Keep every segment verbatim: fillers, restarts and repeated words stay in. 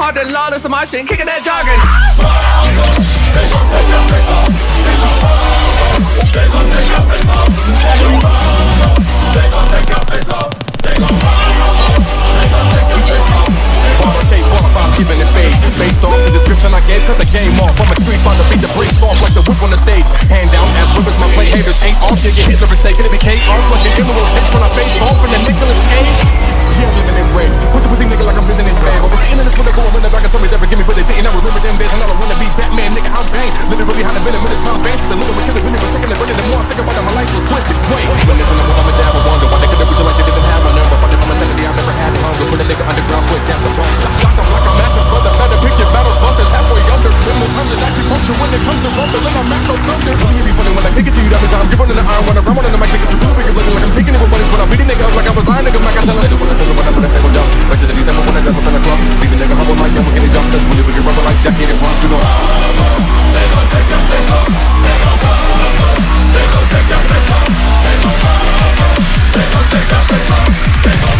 hard and lawless, my shit, kicking that jargon. They gon' take your face off. They gon' They gon' take your face off. They gon' They gon' take your face off. They gon' They gon' take your face off. Bar or tape off, I'm keeping it fade. Based off the description I gave, cut the game off. I'm a street fighter, beat the brakes off like the whip on the stage. Hand down as whippers, my play haters ain't off. You get hit the mistake, it'll be chaos. Like an emerald takes when I face off in the Nicolas Cage. Yeah, living in rage. Put your pussy nigga like I'm busy in his bag. Over sitting in this window, going run back and tell me never give me what they didn't. I remember them days and all I wanna be Batman, nigga, I'm bang. Living really hot, I've been a minute, pound bands. A little bit killing, really, but second and burning. The more I think about it, my life was twisted. Wait, when listen to what I'm a dab, I wonder why they couldn't reach you like they didn't have one number. Funny from a second day, I've never had it hunger. Put a nigga underground quick, that's a boss. Shock, shock, I'm like a Mathis, brother. Better pick your battles, bumpers halfway under. Then more times than acupuncture when it comes to rumble. Then I'm macro thunder. Really, it be funny when I kick it to you, that means I'm gripping in the iron. When I'm running in my kick, it's a real big looking like I'm kicking it with buddies. When I beat a nigga up like I was iron, nigga, Mac, I tell him. They don't wanna tell someone I'm gonna take a jump. Back to the December when I jump up in the club. Leave a nigga humble like young, getting jumped. That's really, we can rubber like Jackie, it wants to go. They gon' take your face off. They gon' They gon' take your face off. They gon' They gon' take your face off. They gon'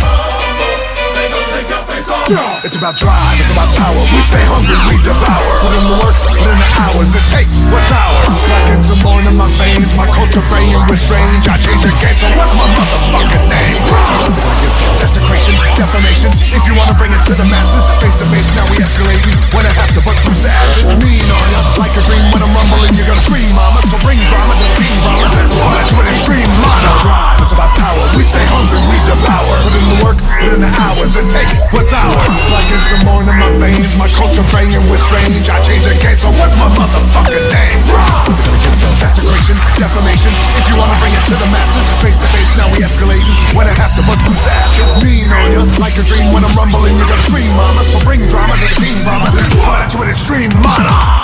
They gon' take your face off. It's about drive, it's about power. We stay hungry, we devour. Put in the work, put in the hours. It take what's ours. Like in some more in my veins. My culture vein was strange. I change the game, so what's my motherfucking name? Desecration, defamation. If you wanna bring it to the masses, face to face, now we escalating. When I have to bust through the ashes, mean on ya. Like a dream when I'm rumbling, you're gonna scream, mama. So bring drama to the beat, mama. That's what extreme mana. Drive, it's about power. We stay hungry, we devour. Put in the work, put in the hours, and take what's ours. Like in some more in my veins, my culture banging was strange. I change the game, so what's my motherfucking name? Desecration, defamation. If you wanna bring it to the masses, face to face, now we escalating. When I have to bust through the ashes, mean on ya. Like a dream when I'm rumbling, you're gonna scream, mama. So bring drama to the team, mama. Punch with extreme mana.